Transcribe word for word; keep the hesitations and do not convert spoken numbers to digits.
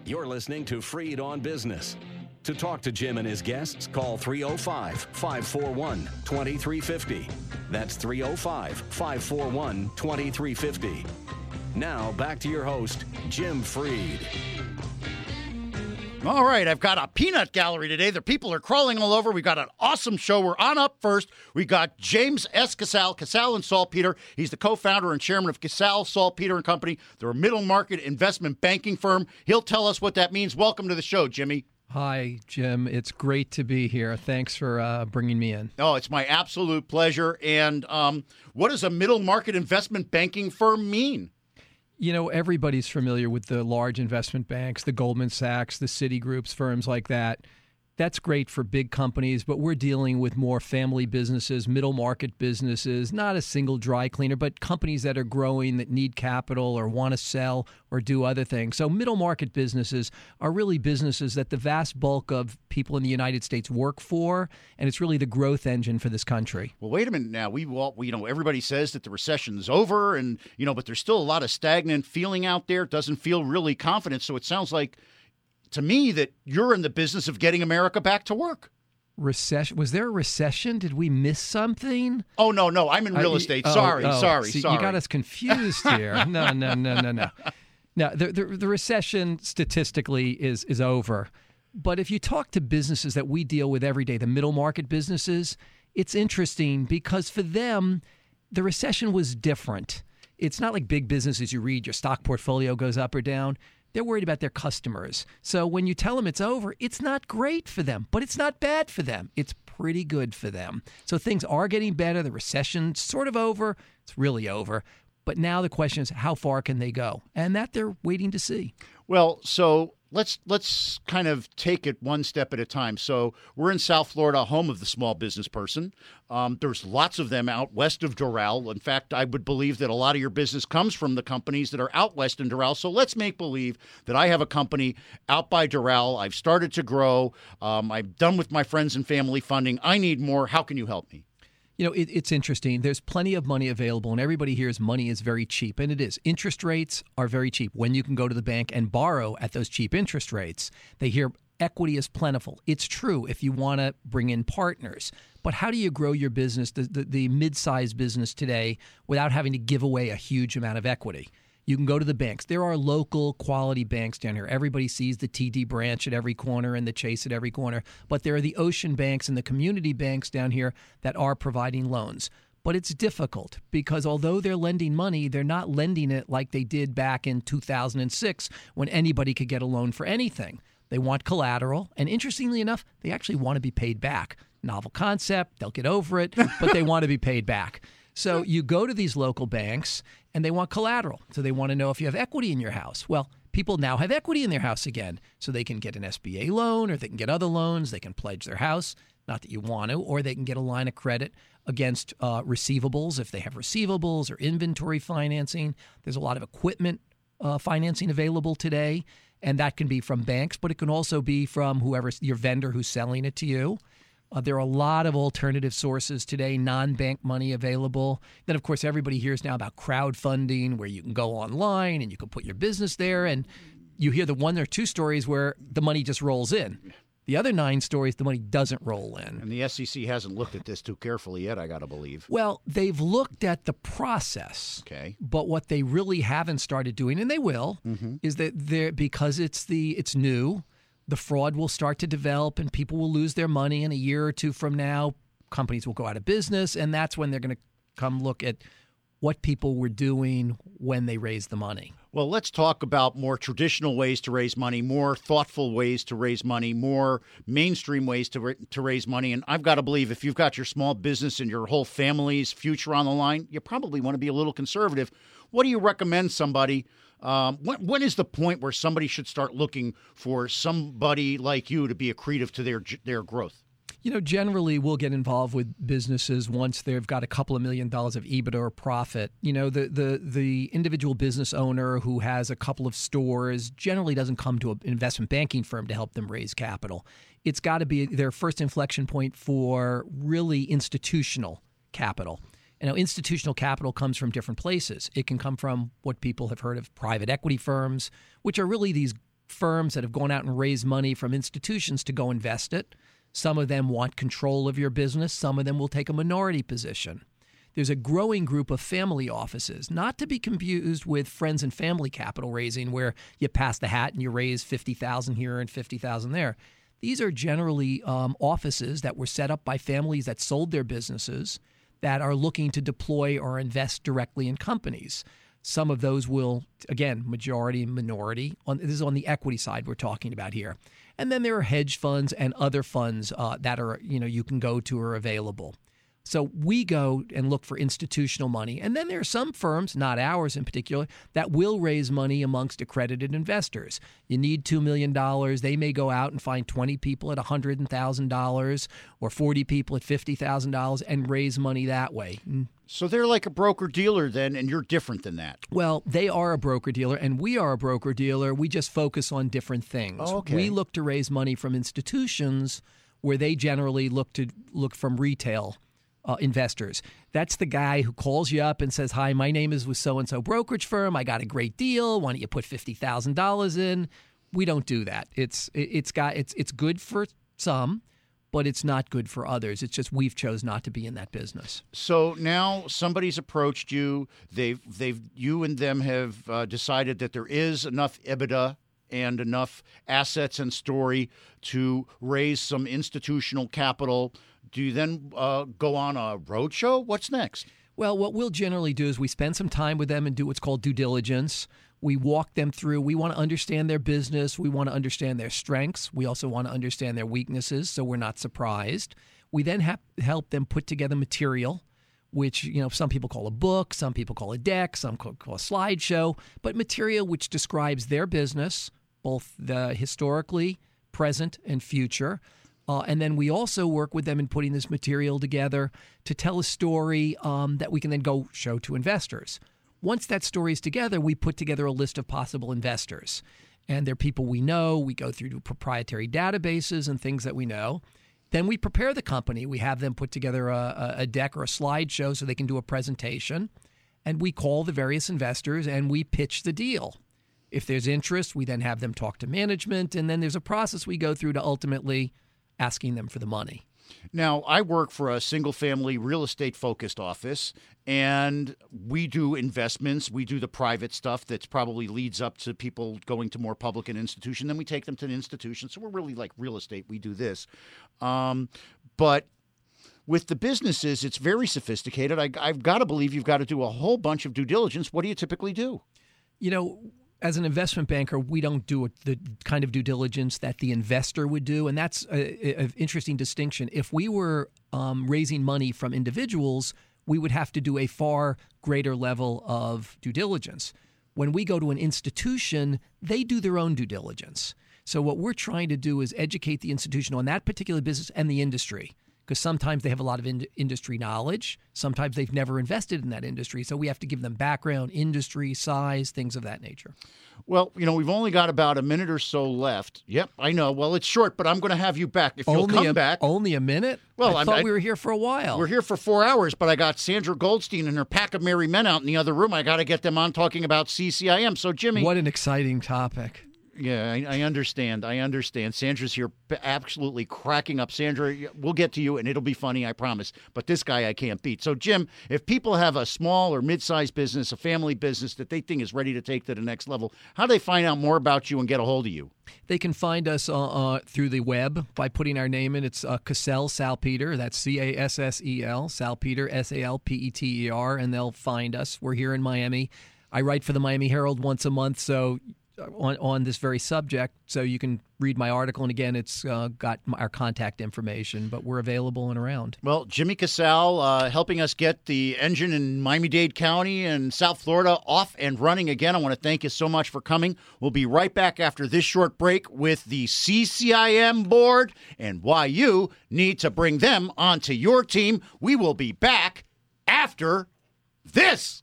You're listening to Freed on Business. To talk to Jim and his guests, call three oh five, five four one, two three five oh. That's three oh five, five four one, two three five oh. Now, back to your host, Jim Freed. All right, I've got a peanut gallery today. The people are crawling all over. We got an awesome show. We're on up first. We got James S. Casale, Casale and Saltpeter. He's the co-founder and chairman of Casale, Saltpeter and Company. They're a middle market investment banking firm. He'll tell us what that means. Welcome to the show, Jimmy. Hi, Jim. It's great to be here. Thanks for uh, bringing me in. Oh, it's my absolute pleasure. And um, what does a middle market investment banking firm mean? You know, everybody's familiar with the large investment banks, the Goldman Sachs, the Citigroups, firms like that. That's great for big companies, but we're dealing with more family businesses, middle market businesses, not a single dry cleaner, but companies that are growing that need capital or want to sell or do other things. So middle market businesses are really businesses that the vast bulk of people in the United States work for, and it's really the growth engine for this country. Well, wait a minute now. We, well, we, you know, everybody says that the recession's over, and you know, but there's still a lot of stagnant feeling out there. It doesn't feel really confident. So it sounds like, to me, that you're in the business of getting America back to work. Recession? Was there a recession? Did we miss something? Oh, no, no. I'm in real I, estate. Oh, sorry, oh, sorry, see, sorry. You got us confused here. No, no, no, no, no. Now, the, the, the recession statistically is is over. But if you talk to businesses that we deal with every day, the middle market businesses, it's interesting because for them, the recession was different. It's not like big businesses you read, your stock portfolio goes up or down. They're worried about their customers. So when you tell them it's over, it's not great for them, but it's not bad for them. It's pretty good for them. So things are getting better. The recession's sort of over. It's really over. But now the question is, how far can they go? And that they're waiting to see. Well, so let's let's kind of take it one step at a time. So we're in South Florida, home of the small business person. Um, there's lots of them out west of Doral. In fact, I would believe that a lot of your business comes from the companies that are out west in Doral. So let's make believe that I have a company out by Doral. I've started to grow. Um, I'm done with my friends and family funding. I need more. How can you help me? You know, it, it's interesting. There's plenty of money available, and everybody hears money is very cheap, and it is. Interest rates are very cheap when you can go to the bank and borrow at those cheap interest rates. They hear equity is plentiful. It's true if you want to bring in partners. But how do you grow your business, the, the, the mid-sized business today, without having to give away a huge amount of equity? You can go to the banks. There are local quality banks down here. Everybody sees the T D branch at every corner and the Chase at every corner. But there are the Ocean banks and the community banks down here that are providing loans. But it's difficult because although they're lending money, they're not lending it like they did back in two thousand six when anybody could get a loan for anything. They want collateral. And interestingly enough, they actually want to be paid back. Novel concept. They'll get over it, but they want to be paid back. So you go to these local banks and they want collateral. So they want to know if you have equity in your house. Well, people now have equity in their house again. So they can get an S B A loan or they can get other loans. They can pledge their house, not that you want to, or they can get a line of credit against uh, receivables if they have receivables or inventory financing. There's a lot of equipment uh, financing available today, and that can be from banks, but it can also be from whoever your vendor who's selling it to you. Uh, there are a lot of alternative sources today, non-bank money available. Then, of course, everybody hears now about crowdfunding, where you can go online and you can put your business there. And you hear the one or two stories where the money just rolls in. The other nine stories, the money doesn't roll in. And the S E C hasn't looked at this too carefully yet, I got to believe. Well, they've looked at the process. Okay. But what they really haven't started doing, and they will, mm-hmm. is that they're, because it's the it's new, the fraud will start to develop and people will lose their money. In a year or two from now, companies will go out of business. And that's when they're going to come look at what people were doing when they raised the money. Well, let's talk about more traditional ways to raise money, more thoughtful ways to raise money, more mainstream ways to, ra- to raise money. And I've got to believe if you've got your small business and your whole family's future on the line, you probably want to be a little conservative. What do you recommend somebody? Um, when, when is the point where somebody should start looking for somebody like you to be accretive to their their growth? You know, generally we'll get involved with businesses once they've got a couple of million dollars of EBITDA or profit. You know, the the the individual business owner who has a couple of stores generally doesn't come to an investment banking firm to help them raise capital. It's got to be their first inflection point for really institutional capital. You know, institutional capital comes from different places. It can come from what people have heard of private equity firms, which are really these firms that have gone out and raised money from institutions to go invest it. Some of them want control of your business. Some of them will take a minority position. There's a growing group of family offices, not to be confused with friends and family capital raising, where you pass the hat and you raise fifty thousand dollars here and fifty thousand dollars there. These are generally um, offices that were set up by families that sold their businesses that are looking to deploy or invest directly in companies. Some of those will, again, majority and minority. On, this is on the equity side we're talking about here. And then there are hedge funds and other funds uh, that are, you know, you can go to or available. So we go and look for institutional money. And then there are some firms, not ours in particular, that will raise money amongst accredited investors. You need two million dollars. They may go out and find twenty people at one hundred thousand dollars or forty people at fifty thousand dollars and raise money that way. So they're like a broker-dealer then, and you're different than that. Well, they are a broker-dealer, and we are a broker-dealer. We just focus on different things. Oh, okay. We look to raise money from institutions where they generally look to look from retail Uh, investors. That's the guy who calls you up and says, hi, my name is with so-and-so brokerage firm. I got a great deal. Why don't you put fifty thousand dollars in? We don't do that. It's it, it's got it's it's good for some, but it's not good for others. It's just we've chose not to be in that business. So now somebody's approached you. They've they've you and them have uh, decided that there is enough EBITDA and enough assets and story to raise some institutional capital. Do you then uh, go on a roadshow? What's next? Well, what we'll generally do is we spend some time with them and do what's called due diligence. We walk them through. We want to understand their business. We want to understand their strengths. We also want to understand their weaknesses, so we're not surprised. We then have help them put together material, which, you know, some people call a book, some people call a deck, some call a slideshow, but material which describes their business, both the historically, present, and future. Uh, and then we also work with them in putting this material together to tell a story um, that we can then go show to investors. Once that story is together, we put together a list of possible investors. And they're people we know. We go through proprietary databases and things that we know. Then we prepare the company. We have them put together a, a deck or a slideshow so they can do a presentation. And we call the various investors and we pitch the deal. If there's interest, we then have them talk to management. And then there's a process we go through to ultimately asking them for the money. Now, I work for a single-family real estate-focused office, and we do investments. We do the private stuff that probably leads up to people going to more public and institution. Then we take them to an institution. So we're really like real estate. We do this. Um, but with the businesses, it's very sophisticated. I, I've got to believe you've got to do a whole bunch of due diligence. What do you typically do? You know, as an investment banker, we don't do the kind of due diligence that the investor would do, and that's an interesting distinction. If we were um, raising money from individuals, we would have to do a far greater level of due diligence. When we go to an institution, they do their own due diligence. So what we're trying to do is educate the institution on that particular business and the industry, because sometimes they have a lot of in- industry knowledge. Sometimes they've never invested in that industry. So we have to give them background, industry, size, things of that nature. Well, you know, we've only got about a minute or so left. Yep, I know. Well, it's short, but I'm going to have you back. If you'll only come a, back. Only a minute? Well, I I'm, thought I, we were here for a while. We're here for four hours, but I got Sandra Goldstein and her pack of merry men out in the other room. I got to get them on talking about C C I M. So, Jimmy. What an exciting topic. Yeah, I, I understand. I understand. Sandra's here absolutely cracking up. Sandra, we'll get to you, and it'll be funny, I promise. But this guy I can't beat. So, Jim, if people have a small or mid-sized business, a family business that they think is ready to take to the next level, how do they find out more about you and get a hold of you? They can find us uh, uh, through the web by putting our name in. It's uh, Cassell Salpeter. That's C A S S E L, Salpeter, S A L P E T E R, and they'll find us. We're here in Miami. I write for the Miami Herald once a month, so on on this very subject, so you can read my article. And again, it's uh, got our contact information, but we're available and around. Well, Jimmy Cassell uh, helping us get the engine in Miami-Dade County and South Florida off and running again. I want to thank you so much for coming. We'll be right back after this short break with the C C I M board and why you need to bring them onto your team. We will be back after this.